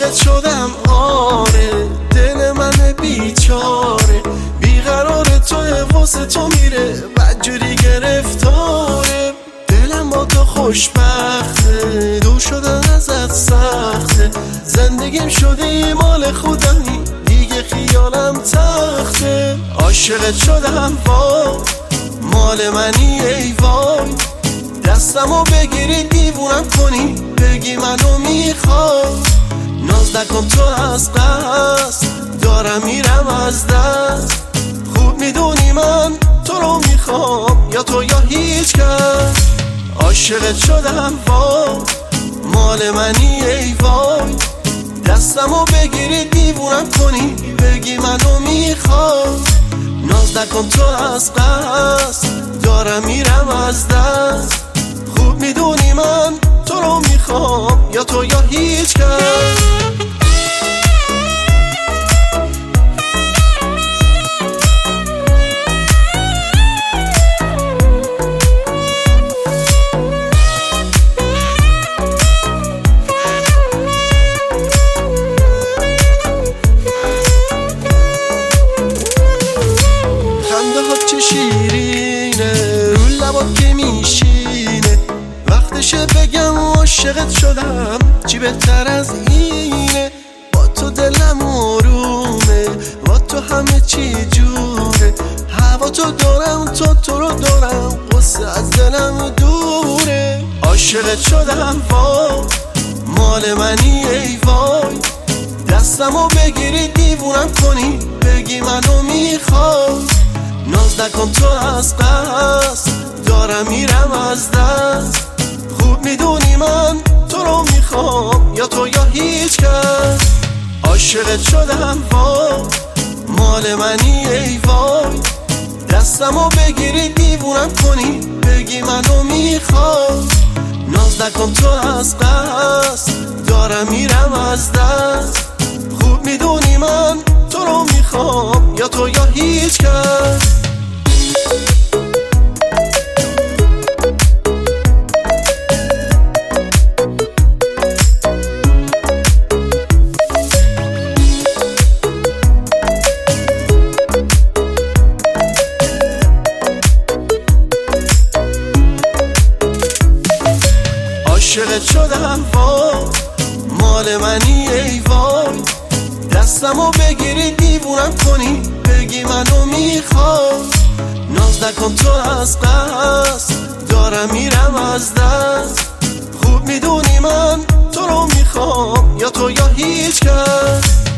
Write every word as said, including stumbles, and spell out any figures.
عاشقت شدم آره، دل من بیچاره بیقرار توه، واسه تو میره بدجوری گرفتاره. دلم با تو خوشبخته، دور شدن ازت سخته، زندگیم شدی مال خودمی دیگه خیالم تخته. عاشقت شدم وای، مال منی ای وای، دستمو بگیری دیوونم کنی بگی منو میخوای. ناز نکن تو از قصد دارم میرم از دست، خوب میدونی من تو رو میخوام یا تو یا هیچ کس. عاشقت شدم وای، مال منی ای وای، دستمو بگیری دیوونم کنی بگی منو میخوای. ناز نکن تو از قصد دارم میرم از دست، خوب میدونی من تو رو میخوام یا تو یا هیچ کس. شیرینه رو لبات که میشینه، وقتشه بگم عاشقت شدم چی بهتر از اینه. با تو دلم آرومه، با تو همه چی جوره، هوا تو دارم تو تو رو دارم، قصه از دلم دوره. عاشقت شدم وای، مال منی ای وای، دستمو بگیری دیوونم کنی بگی منو میخوای. ناز نکن تو از قصد دارم میرم از دست، خوب میدونی من تو رو میخوام یا تو یا هیچ کس. عاشقت شدم وای، مال منی ای وای، دستمو بگیری دیوونم کنی بگی منو میخوای. ناز نکن تو از قصد دارم میرم از دست، خوب میدونی من تو رو میخوام یا تو یا هیچ کس. عاشقت شدم وای، مال منی ای وای، دستمو بگیری دیوونم کنی بگی منو میخوای. ناز نکن تو از قصد دارم میرم از دست، خوب میدونی من تو رو میخوام یا تو یا هیچ کس.